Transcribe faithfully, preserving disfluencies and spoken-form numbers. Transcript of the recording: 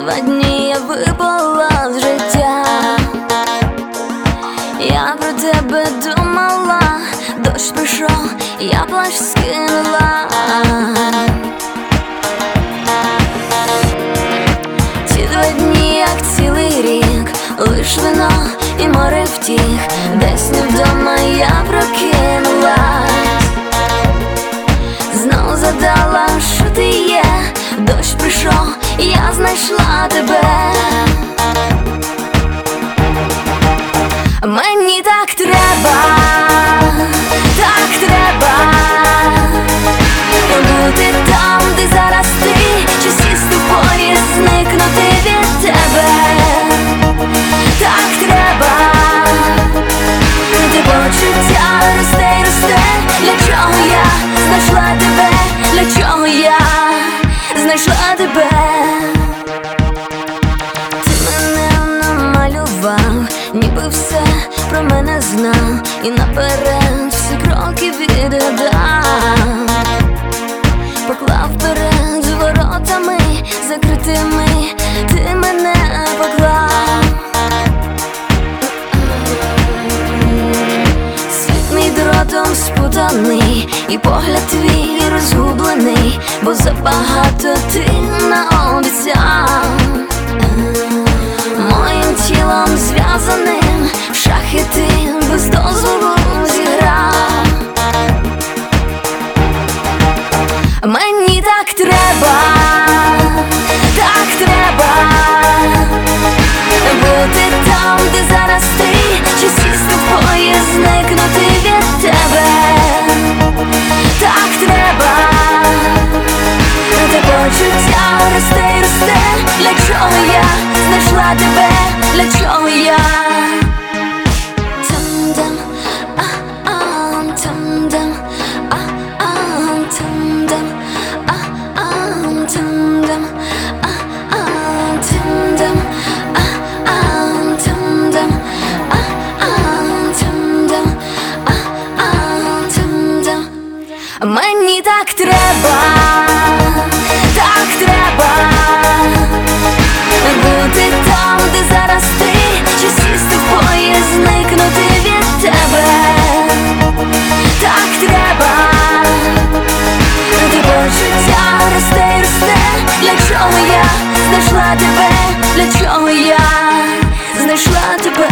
два дні я випала з життя. Я про тебе думала, дощ прийшов, я плащ скинула. Ті два дні, як цілий рік, лиш вино і море втіх. Десь не вдома я прокинулась, знов задала, що ти є. Дощ прийшов, я знайшла тебе. Мені так треба, так треба бути там, де зараз ти, чи сісти в поїзд, зникнути від тебе. Так треба, де почуття росте й росте. Для чого я знайшла тебе, для чого я знайшла тебе. Ти мене намалював, ніби все про мене знав, і наперед всі кроки відгадав. Поклав перед воротами закритими, ти мене поклав. Світ мій дротом спутаний, і погляд твій розгублений, бо забагато ти наобіцяв. Моїм тілом зв'язаним в шахи ти без дозволу зіграв. Мені так треба, так треба бути там, де зараз ти, чи сісти в поїзд, зникнути від тебе. Так треба, де почуття росте й росте. Для чого я знайшла тебе, для чого я? Там-дам, а-ам, там-дам, а-ам, там-дам, а-ам, там-дам, а-ам, там-дам, а-ам, там-дам, а-ам, там-дам, а-ам, там-дам. Мені так треба, так треба бути там, де зараз ти, чи сісти в поїзд, зникнути від тебе. Так треба, де почуття росте й росте. Для чого я знайшла тебе, для чого я знайшла тебе.